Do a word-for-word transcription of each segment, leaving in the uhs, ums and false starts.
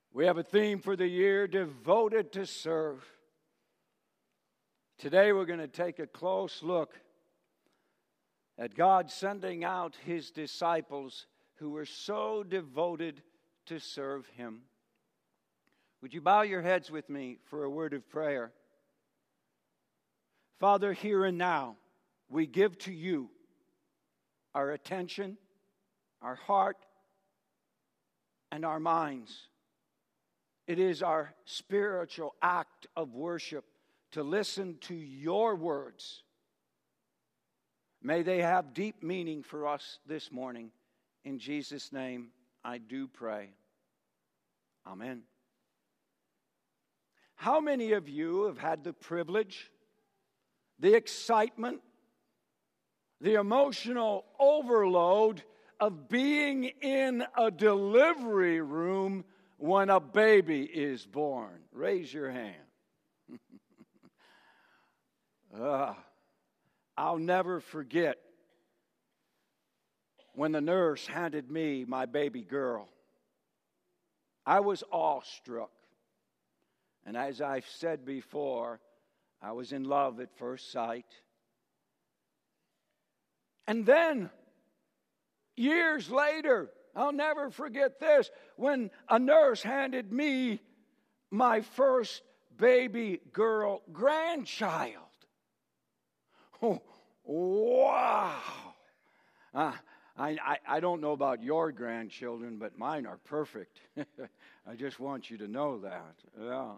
We have a theme for the year, devoted to serve. Today we're going to take a close look at God sending out His disciples who were so devoted to serve Him. Would you bow your heads with me for a word of prayer? Father, here and now, we give to you our attention, our heart, and our minds. It is our spiritual act of worship to listen to your words. May they have deep meaning for us this morning. In Jesus' name, I do pray. Amen. How many of you have had the privilege, the excitement, the emotional overload of being in a delivery room when a baby is born? Raise your hand. uh, I'll never forget when the nurse handed me my baby girl. I was awestruck. And as I've said before, I was in love at first sight. And then, years later, I'll never forget this, when a nurse handed me my first baby girl grandchild. Oh, wow. Uh, I, I, I don't know about your grandchildren, but mine are perfect. I just want you to know that. Yeah.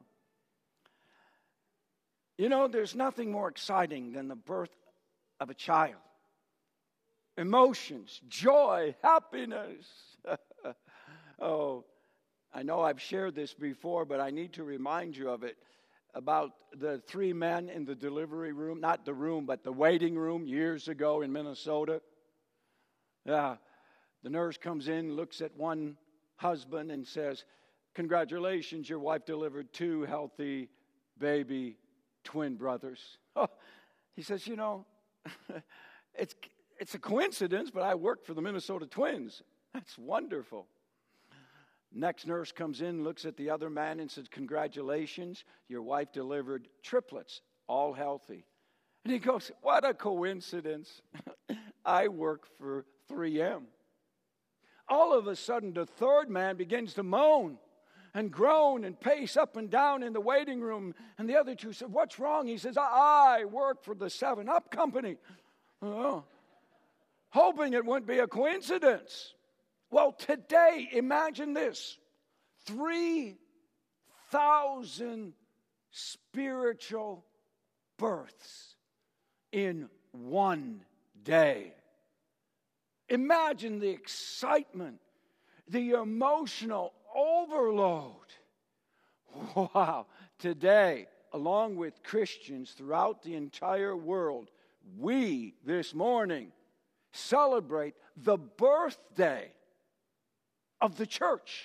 You know, there's nothing more exciting than the birth of a child. Emotions, joy, happiness. Oh, I know I've shared this before, but I need to remind you of it. About the three men in the delivery room, not the room, but the waiting room years ago in Minnesota. Yeah, the nurse comes in, looks at one husband and says, "Congratulations, your wife delivered two healthy baby twin brothers." Oh, he says, "You know, it's it's a coincidence, but I work for the Minnesota Twins." That's wonderful. Next nurse comes in, looks at the other man and says, "Congratulations, your wife delivered triplets, all healthy." And he goes, "What a coincidence. I work for three M. All of a sudden, the third man begins to moan and groan and pace up and down in the waiting room. And the other two said, "What's wrong?" He says, "I work for the seven up company." Oh, hoping it wouldn't be a coincidence. Well, today, imagine this. three thousand spiritual births in one day. Imagine the excitement, the emotional overload. Wow. Today, along with Christians throughout the entire world, we this morning celebrate the birthday of the church.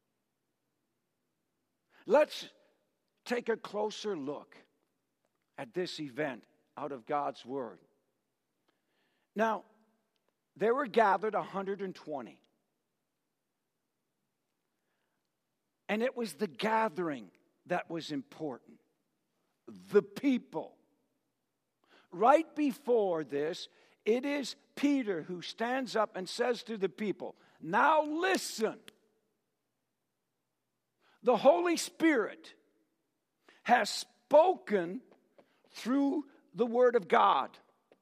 Let's take a closer look at this event out of God's Word. Now, there were gathered one hundred twenty. And it was the gathering that was important. The people. Right before this, it is Peter who stands up and says to the people, "Now listen. The Holy Spirit has spoken through the Word of God.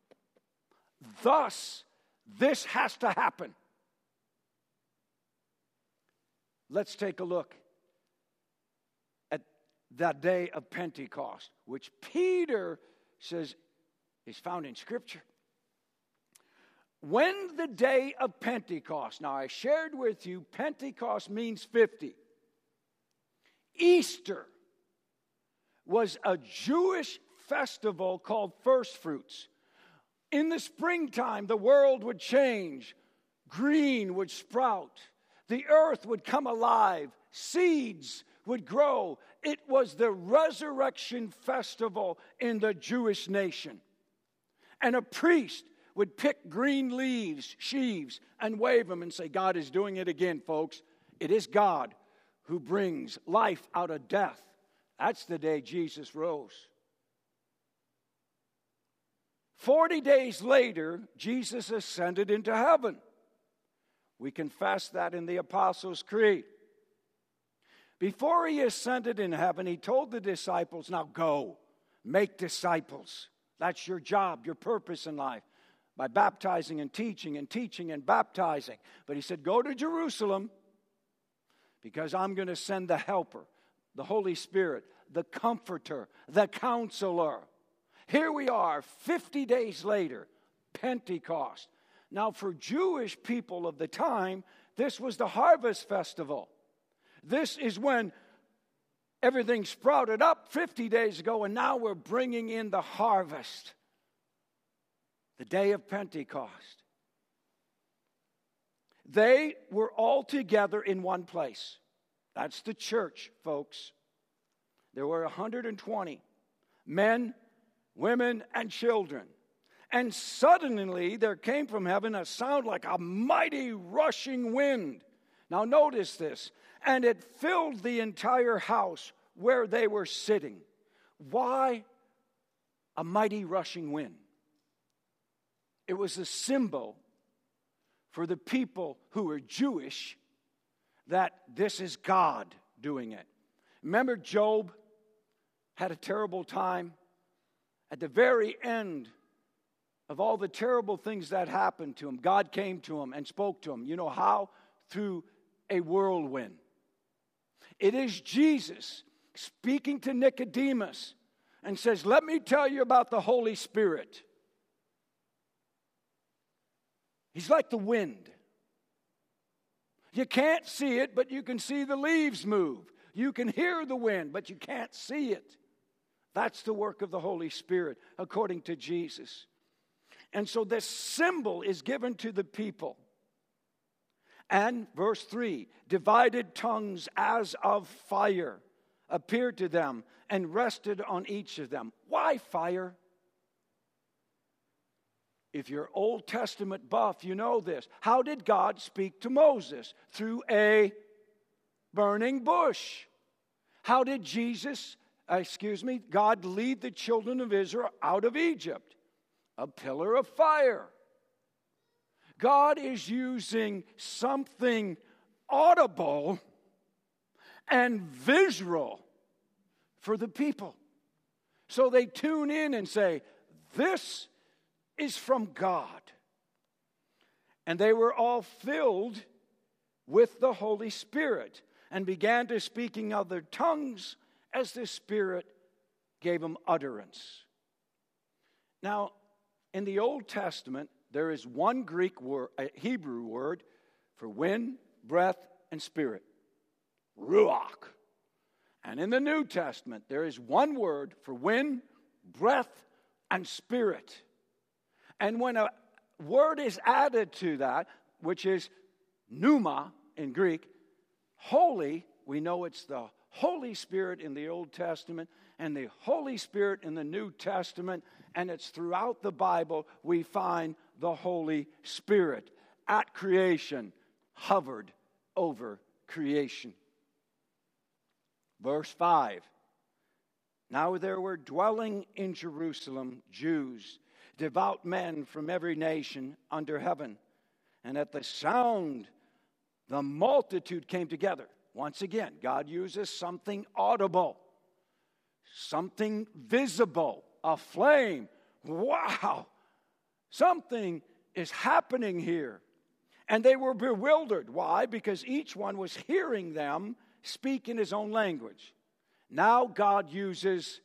Thus, this has to happen." Let's take a look at that day of Pentecost, which Peter says is found in Scripture. When the day of Pentecost, now I shared with you, Pentecost means fifty. Easter was a Jewish festival called first fruits. In the springtime, the world would change. Green would sprout. The earth would come alive. Seeds would grow. It was the resurrection festival in the Jewish nation. And a priest would pick green leaves, sheaves, and wave them and say, "God is doing it again, folks. It is God who brings life out of death. That's the day Jesus rose. Forty days later, Jesus ascended into heaven. We confess that in the Apostles' Creed. Before he ascended in heaven, he told the disciples, now go, make disciples. That's your job, your purpose in life. By baptizing and teaching and teaching and baptizing. But he said, go to Jerusalem because I'm going to send the helper, the Holy Spirit, the comforter, the counselor. Here we are, fifty days later, Pentecost. Now, for Jewish people of the time, this was the harvest festival. This is when everything sprouted up fifty days ago, and now we're bringing in the harvest. The day of Pentecost. They were all together in one place. That's the church, folks. There were one hundred twenty men, women, and children. And suddenly there came from heaven a sound like a mighty rushing wind. Now notice this. And it filled the entire house where they were sitting. Why a mighty rushing wind? It was a symbol for the people who were Jewish that this is God doing it. Remember, Job had a terrible time. At the very end of all the terrible things that happened to him, God came to him and spoke to him. You know how? Through a whirlwind. It is Jesus speaking to Nicodemus and says, let me tell you about the Holy Spirit. He's like the wind. You can't see it, but you can see the leaves move. You can hear the wind, but you can't see it. That's the work of the Holy Spirit, according to Jesus. And so this symbol is given to the people. And verse three, divided tongues as of fire appeared to them and rested on each of them. Why fire? If you're Old Testament buff, you know this. How did God speak to Moses? Through a burning bush. How did Jesus, uh, excuse me, God lead the children of Israel out of Egypt? A pillar of fire. God is using something audible and visual for the people. So they tune in and say, this is from God. And they were all filled with the Holy Spirit and began to speak in other tongues as the Spirit gave them utterance. Now, in the Old Testament, there is one Greek word, a Hebrew word for wind, breath, and spirit. Ruach. And in the New Testament, there is one word for wind, breath, and spirit. And when a word is added to that, which is pneuma in Greek, holy, we know it's the Holy Spirit in the Old Testament and the Holy Spirit in the New Testament, and it's throughout the Bible we find the Holy Spirit at creation, hovered over creation. Verse five, now there were dwelling in Jerusalem Jews, devout men from every nation under heaven. And at the sound, the multitude came together. Once again, God uses something audible, something visible, a flame. Wow, something is happening here. And they were bewildered. Why? Because each one was hearing them speak in his own language. Now God uses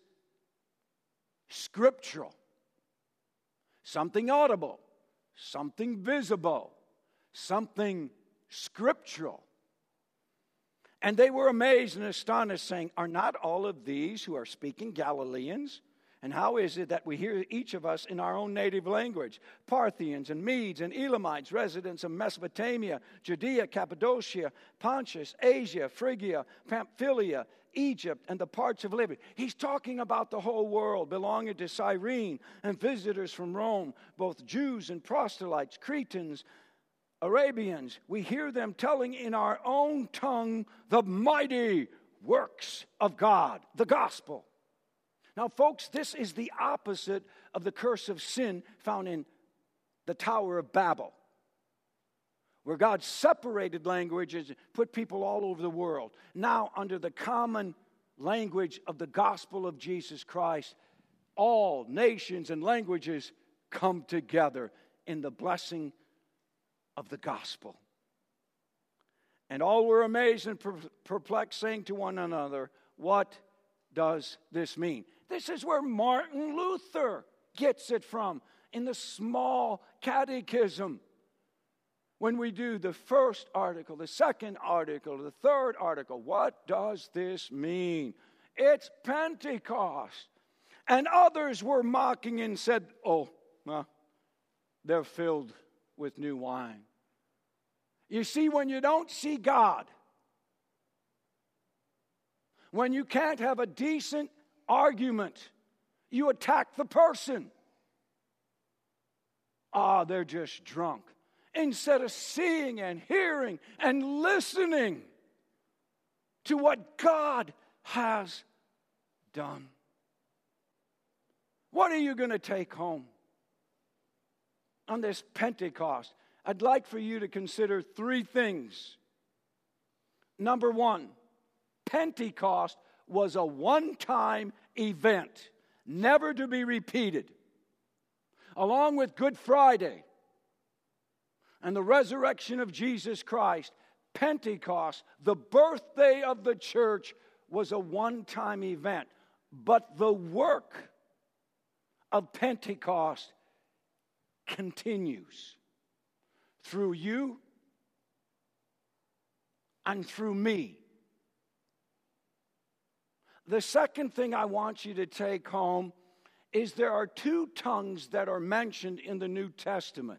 scriptural, something audible, something visible, something scriptural. And they were amazed and astonished, saying, are not all of these who are speaking Galileans? And how is it that we hear each of us in our own native language? Parthians and Medes and Elamites, residents of Mesopotamia, Judea, Cappadocia, Pontus, Asia, Phrygia, Pamphylia, Egypt, and the parts of Libya. He's talking about the whole world belonging to Cyrene and visitors from Rome, both Jews and proselytes, Cretans, Arabians, we hear them telling in our own tongue the mighty works of God, the gospel. Now, folks, this is the opposite of the curse of sin found in the Tower of Babel, where God separated languages, put people all over the world. Now, under the common language of the gospel of Jesus Christ, all nations and languages come together in the blessing of the gospel. And all were amazed and perplexed, saying to one another, what does this mean? This is where Martin Luther gets it from in the small catechism. When we do the first article, the second article, the third article, what does this mean? It's Pentecost. And others were mocking and said, oh, well, they're filled with new wine. You see, when you don't see God, when you can't have a decent argument, you attack the person. Ah, they're just drunk. Instead of seeing and hearing and listening to what God has done. What are you going to take home on this Pentecost? I'd like for you to consider three things. Number one, Pentecost was a one-time event, never to be repeated. Along with Good Friday and the resurrection of Jesus Christ, Pentecost, the birthday of the church, was a one-time event. But the work of Pentecost continues through you and through me. The second thing I want you to take home is there are two tongues that are mentioned in the New Testament.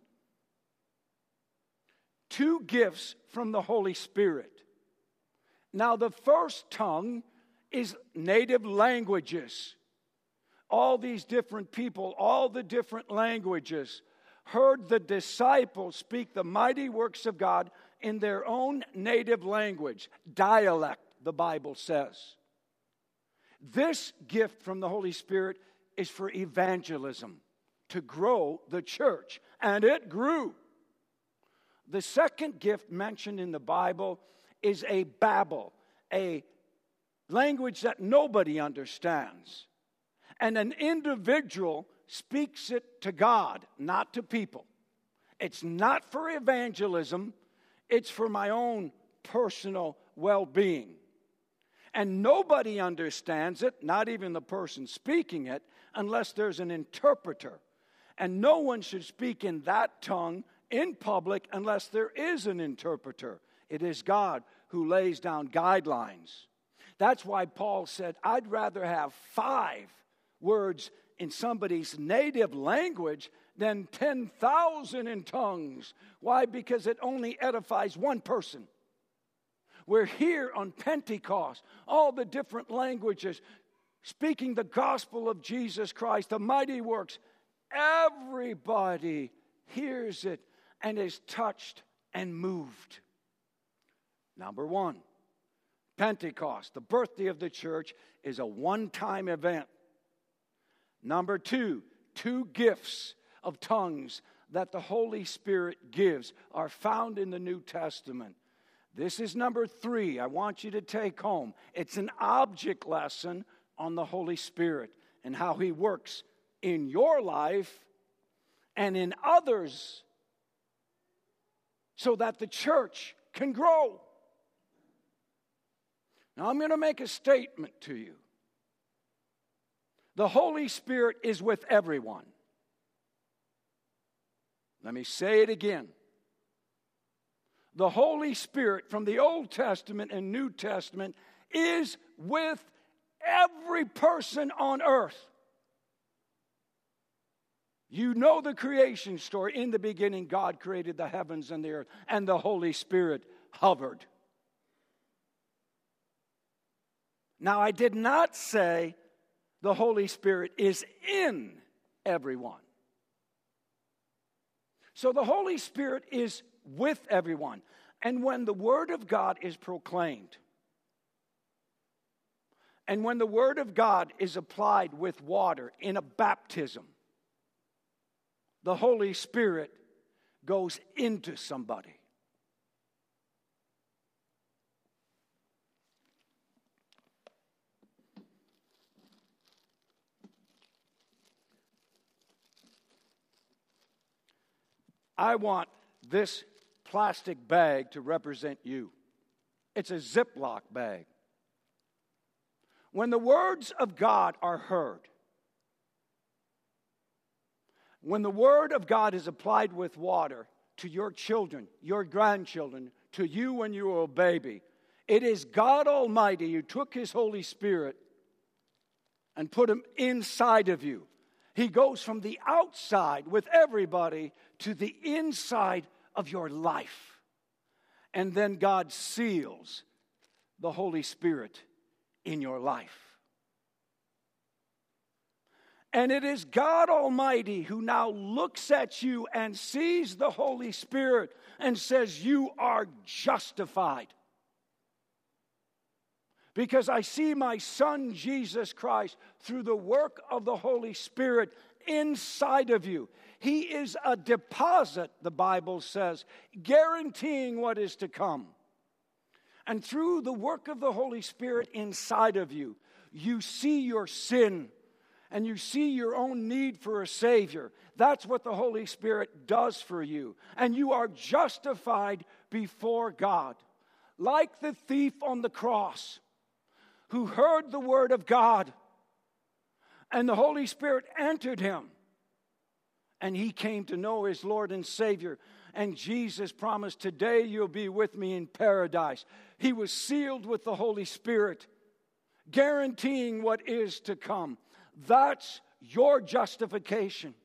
Two gifts from the Holy Spirit. Now, the first tongue is native languages. All these different people, all the different languages, heard the disciples speak the mighty works of God in their own native language, dialect, the Bible says. This gift from the Holy Spirit is for evangelism, to grow the church, and it grew. The second gift mentioned in the Bible is a babble, a language that nobody understands. And an individual speaks it to God, not to people. It's not for evangelism, it's for my own personal well-being. And nobody understands it, not even the person speaking it, unless there's an interpreter. And no one should speak in that tongue in public unless there is an interpreter. It is God who lays down guidelines. That's why Paul said, I'd rather have five words in somebody's native language than ten thousand in tongues. Why? Because it only edifies one person. We're here on Pentecost, all the different languages, speaking the gospel of Jesus Christ, the mighty works. Everybody hears it and is touched and moved. Number one, Pentecost, the birthday of the church, is a one-time event. Number two, two gifts of tongues that the Holy Spirit gives are found in the New Testament. This is number three I want you to take home. It's an object lesson on the Holy Spirit and how He works in your life and in others so that the church can grow. Now, I'm going to make a statement to you. The Holy Spirit is with everyone. Let me say it again. The Holy Spirit from the Old Testament and New Testament is with every person on earth. You know the creation story. In the beginning, God created the heavens and the earth, and the Holy Spirit hovered. Now, I did not say the Holy Spirit is in everyone. So the Holy Spirit is with everyone. And when the Word of God is proclaimed, and when the Word of God is applied with water in a baptism, the Holy Spirit goes into somebody. I want this plastic bag to represent you. It's a Ziploc bag. When the words of God are heard, when the Word of God is applied with water to your children, your grandchildren, to you when you were a baby, it is God Almighty who took His Holy Spirit and put Him inside of you. He goes from the outside with everybody to the inside of your life. And then God seals the Holy Spirit in your life. And it is God Almighty who now looks at you and sees the Holy Spirit and says, you are justified. Because I see my Son, Jesus Christ, through the work of the Holy Spirit inside of you. He is a deposit, the Bible says, guaranteeing what is to come. And through the work of the Holy Spirit inside of you, you see your sin and you see your own need for a Savior. That's what the Holy Spirit does for you. And you are justified before God. Like the thief on the cross, who heard the word of God, and the Holy Spirit entered him, and he came to know his Lord and Savior. And Jesus promised, today you'll be with me in paradise. He was sealed with the Holy Spirit, guaranteeing what is to come. That's your justification.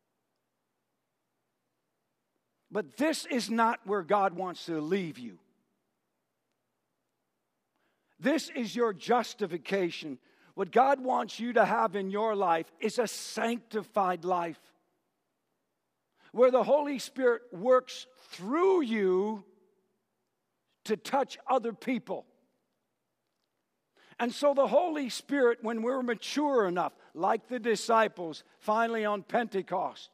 But this is not where God wants to leave you. This is your justification. What God wants you to have in your life is a sanctified life, where the Holy Spirit works through you to touch other people. And so the Holy Spirit, when we're mature enough, like the disciples finally on Pentecost,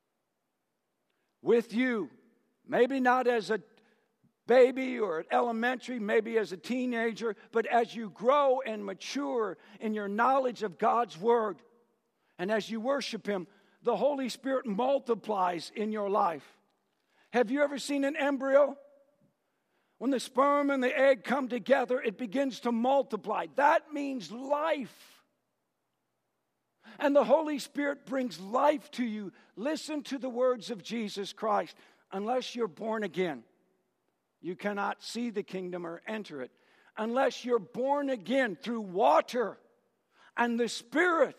with you, maybe not as a baby or at elementary, maybe as a teenager, but as you grow and mature in your knowledge of God's Word, and as you worship Him, the Holy Spirit multiplies in your life. Have you ever seen an embryo? When the sperm and the egg come together, it begins to multiply. That means life. And the Holy Spirit brings life to you. Listen to the words of Jesus Christ. Unless you're born again, you cannot see the kingdom or enter it. Unless you're born again through water and the Spirit.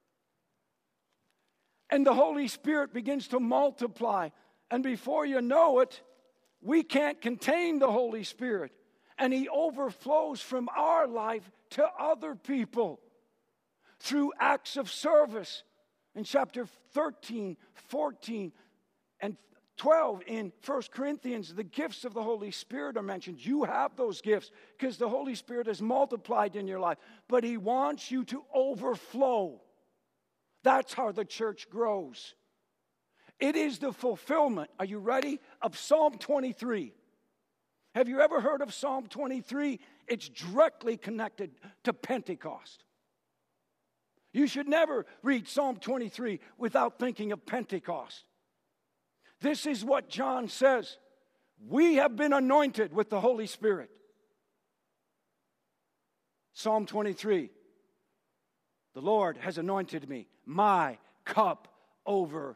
And the Holy Spirit begins to multiply. And before you know it, we can't contain the Holy Spirit. And He overflows from our life to other people through acts of service. In chapter thirteen, fourteen, and twelve in First Corinthians, the gifts of the Holy Spirit are mentioned. You have those gifts because the Holy Spirit has multiplied in your life. But He wants you to overflow. That's how the church grows. It is the fulfillment, are you ready, of Psalm twenty-three. Have you ever heard of Psalm twenty-three? It's directly connected to Pentecost. You should never read Psalm twenty-three without thinking of Pentecost. This is what John says. We have been anointed with the Holy Spirit. Psalm twenty-three. The Lord has anointed me. My cup overflows.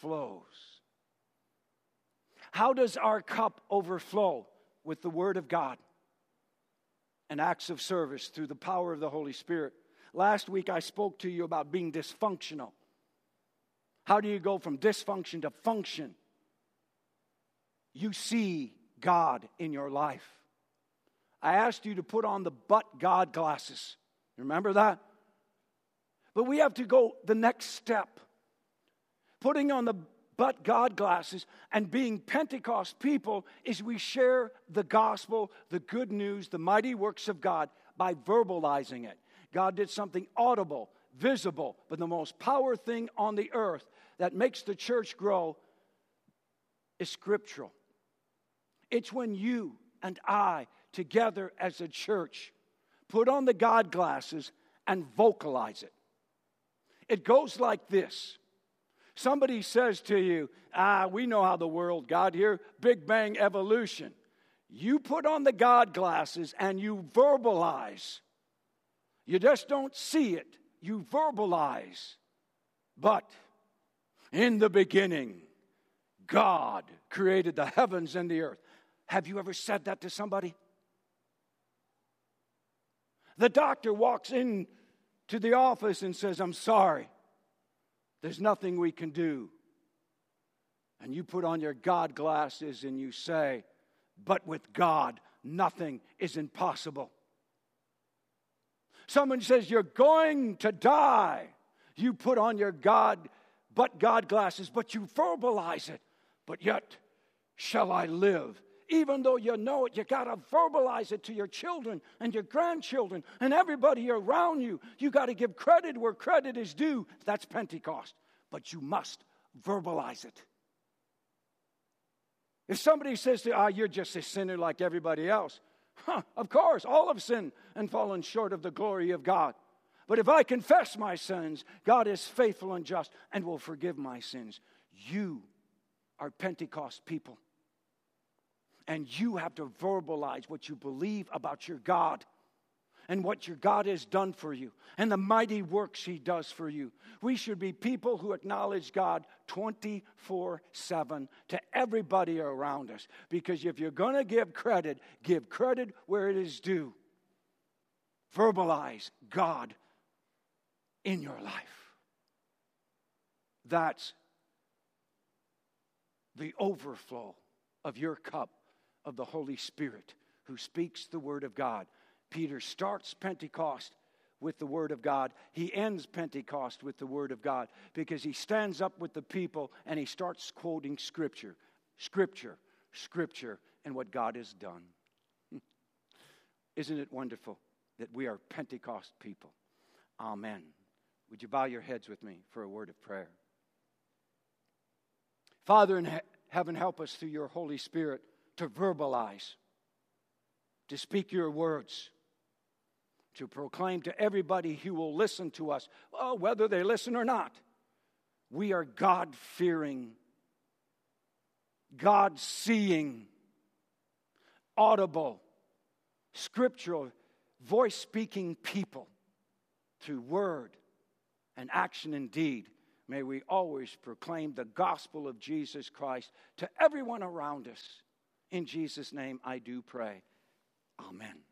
How does our cup overflow? With the Word of God and acts of service through the power of the Holy Spirit. Last week I spoke to you about being dysfunctional. How do you go from dysfunction to function? You see God in your life. I asked you to put on the but God glasses. Remember that? But we have to go the next step. Putting on the but God glasses, and being Pentecost people is we share the gospel, the good news, the mighty works of God by verbalizing it. God did something audible, visible, but the most powerful thing on the earth that makes the church grow is scriptural. It's when you and I, together as a church, put on the God glasses and vocalize it. It goes like this. Somebody says to you, ah, we know how the world got here, Big Bang evolution. You put on the God glasses and you verbalize. You just don't see it, you verbalize. But in the beginning, God created the heavens and the earth. Have you ever said that to somebody? The doctor walks in to the office and says, I'm sorry, there's nothing we can do. And you put on your God glasses and you say, but with God, nothing is impossible. Someone says, you're going to die. You put on your God, but God glasses, but you verbalize it. But yet, shall I live? Even though you know it, you got to verbalize it to your children and your grandchildren and everybody around you. You got to give credit where credit is due. That's Pentecost. But you must verbalize it. If somebody says to you, ah, you're just a sinner like everybody else. Huh, of course, all have sinned and fallen short of the glory of God. But if I confess my sins, God is faithful and just and will forgive my sins. You are Pentecost people. And you have to verbalize what you believe about your God and what your God has done for you and the mighty works He does for you. We should be people who acknowledge God twenty-four seven to everybody around us. Because if you're going to give credit, give credit where it is due. Verbalize God in your life. That's the overflow of your cup of the Holy Spirit who speaks the Word of God. Peter starts Pentecost with the Word of God. He ends Pentecost with the Word of God because he stands up with the people and he starts quoting Scripture. Scripture, Scripture, and what God has done. Isn't it wonderful that we are Pentecost people? Amen. Would you bow your heads with me for a word of prayer? Father in he- heaven, help us through your Holy Spirit to verbalize, to speak your words, to proclaim to everybody who will listen to us, well, whether they listen or not. We are God-fearing, God-seeing, audible, scriptural, voice-speaking people through word and action and deed. May we always proclaim the gospel of Jesus Christ to everyone around us. In Jesus' name I do pray. Amen.